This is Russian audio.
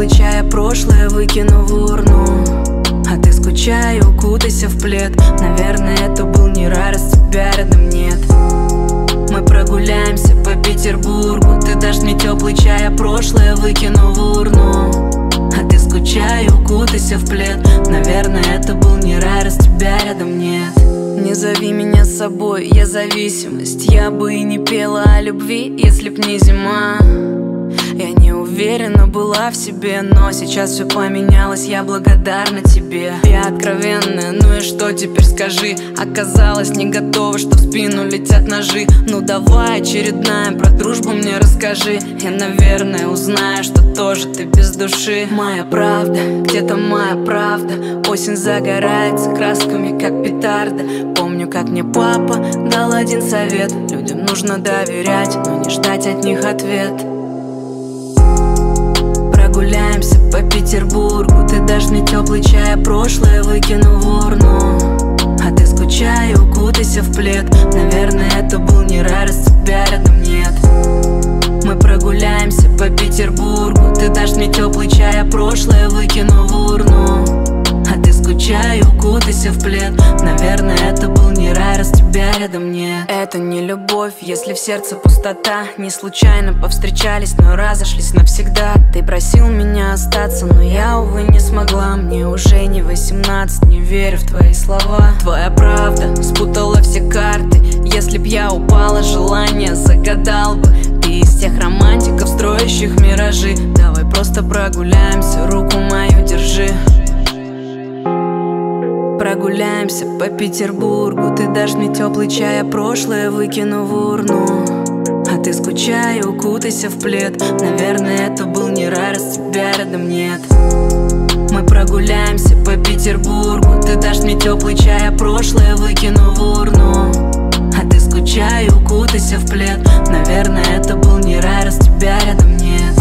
теплый чай, а прошлое выкину в урну. А ты скучай, укутайся в плед. Наверное, это был не рай, раз тебя рядом нет. Мы прогуляемся по Петербургу. Ты дашь мне теплый чай, а прошлое выкину в урну. А ты скучай, укутайся в плед. Наверное, это был не рай, раз тебя рядом нет. Не зови меня с собой, я зависимость. Я бы и не пела о любви, если б не зима. Я не уверена была в себе, но сейчас все поменялось, я благодарна тебе. Я откровенная, ну и что теперь скажи? Оказалось, не готова, что в спину летят ножи. Ну давай, очередная, про дружбу мне расскажи. Я, наверное, узнаю, что тоже ты без души. Моя правда, где-то моя правда. Осень загорается красками, как петарда. Помню, как мне папа дал один совет: людям нужно доверять, но не ждать от них ответ. Прогуляемся по Петербургу. Ты дашь мне теплый чай, а прошлое выкину в урну. А ты скучай, укутайся в плед. Наверное, это был не рай, раз тебя рядом нет. Мы прогуляемся по Петербургу. Ты дашь мне теплый чай, а прошлое выкину в урну. А ты скучай, укутайся в плед. Наверное, это был не рай, раз тебя рядом нет. Это не любовь, если в сердце пустота. Не случайно повстречались, но разошлись навсегда. Ты просил меня остаться, но я, увы, не смогла. Мне уже не 18, не верю в твои слова. Твоя правда спутала все карты. Если б я упала, желание загадал бы. Ты из тех романтиков, строящих миражи. Давай просто прогуляемся, руку мою держи. Прогуляемся по Петербургу. Ты дашь мне теплый чай, а прошлое выкину в урну. А ты скучай, укутайся в плед. Наверное, это был не рай, раз тебя рядом нет. Мы прогуляемся по Петербургу. Ты дашь мне теплый чай, а прошлое выкину в урну. А ты скучай, укутайся в плед. Наверное, это был не рай, раз тебя рядом нет.